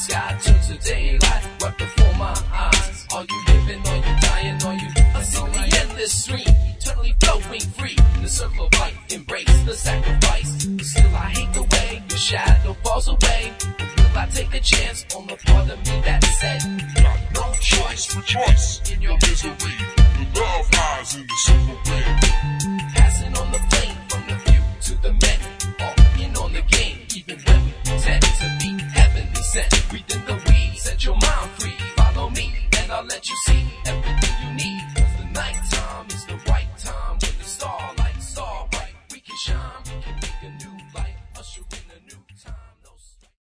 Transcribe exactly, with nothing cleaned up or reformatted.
sky turns to daylight right before my eyes. Are you living, are you dying, are you seeing the endless stream, eternally flowing free? The circle of life, embrace the sacrifice. But still I hate the way your shadow falls away. Will I take a chance on the part of me that said, got no choice, rejoice in your misery. The love lies in the simple way. Passing on the flame from the few to the many, all in on the game, even when we pretend to be heavenly sent. Breathe in the weed, set your mind free. Follow me, and I'll let you see everything you need. Cause the nighttime is the right time when the starlight, starlight, we can shine, we can make a new life, usher in